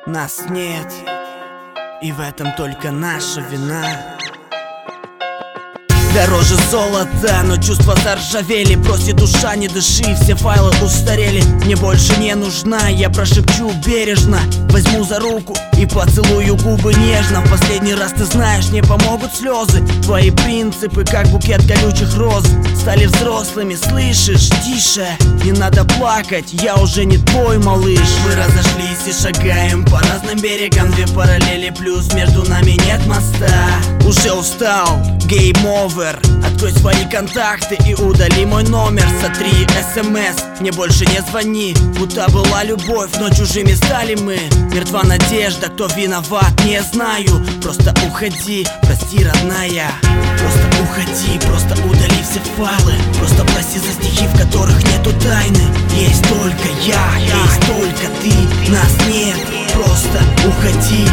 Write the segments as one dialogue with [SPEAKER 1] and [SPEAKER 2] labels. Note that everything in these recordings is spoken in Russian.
[SPEAKER 1] Нас нет, и в этом только наша вина. Дороже золота, но чувства заржавели. Просит душа, не дыши, все файлы устарели. Мне больше не нужна, я прошепчу бережно. Возьму за руку и поцелую губы нежно. В последний раз, ты знаешь, не помогут слезы. Твои принципы, как букет колючих роз, стали взрослыми, слышишь? Тише, не надо плакать, я уже не твой малыш. Мы разошлись и шагаем по разным берегам. Две параллели, плюс между нами нет моста. Уже устал, game over. Открой свои контакты и удали мой номер. Сотри СМС, мне больше не звони. Будто была любовь, но чужими стали мы. Мертва надежда, кто виноват, не знаю. Просто уходи, прости, родная. Просто уходи, просто удали все файлы. Просто прости за стихи, в которых нету тайны. Есть только я, есть только ты, нас нет. Просто уходи,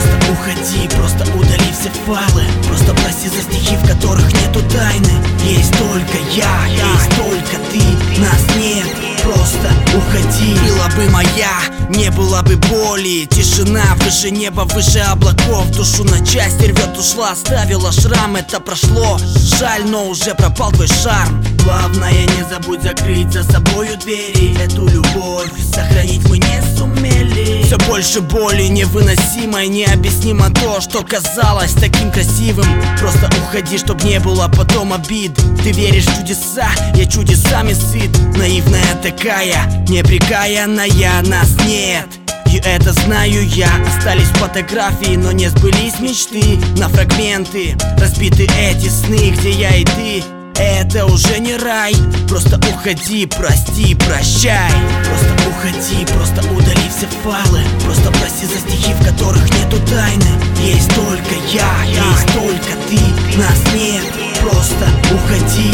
[SPEAKER 1] просто удали все файлы. Просто прости за стихи, в которых нету тайны. Есть только я, есть только ты, нас нет. Просто уходи. Была бы моя, не было бы боли. Тишина выше неба, выше облаков. Душу на части рвет, ушла, оставила шрам. Это прошло, жаль, но уже пропал твой шарм. Главное, не забудь закрыть за собою двери. Эту любовь сохранить мы не сумели. Все больше боли, невыносимой, необъяснимо то, что казалось таким красивым. Просто уходи, чтоб не было потом обид. Ты веришь в чудеса, я чудесами сыт. Наивная такая, неприкаянная, нас нет. И это знаю я. Остались фотографии, но не сбылись мечты. На фрагменты разбиты эти сны, где я и ты. Это уже не рай. Просто уходи, прости, прощай. Просто уходи, просто удали все файлы. Просто прости за стихи, в которых нету тайны. Есть только я, есть только ты, нас нет. Просто уходи,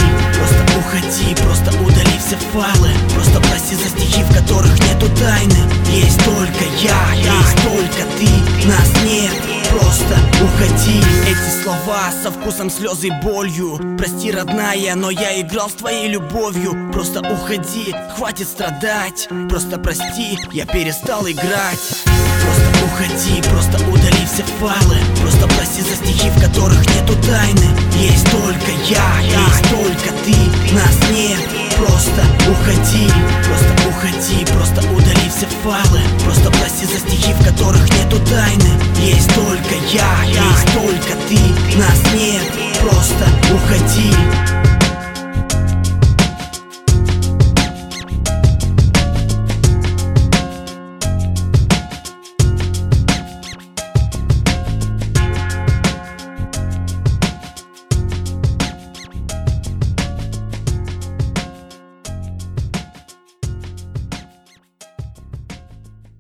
[SPEAKER 1] просто удали все файлы. Просто прости за стихи, в которых нету тайны. Есть только я, есть только ты, нас нет. Просто уходи. Эти слова со вкусом слезы и болью. Прости, родная, но я играл с твоей любовью. Просто уходи, хватит страдать. Просто прости, я перестал играть. Просто уходи, просто удали все файлы. Просто прости за стихи, в которых нету тайны. Есть только я, есть только ты, нас нет. Просто уходи, просто удали все файлы. Просто прости за стихи, в которых нету тайны. Есть только я, есть только ты, нас нет. Просто уходи.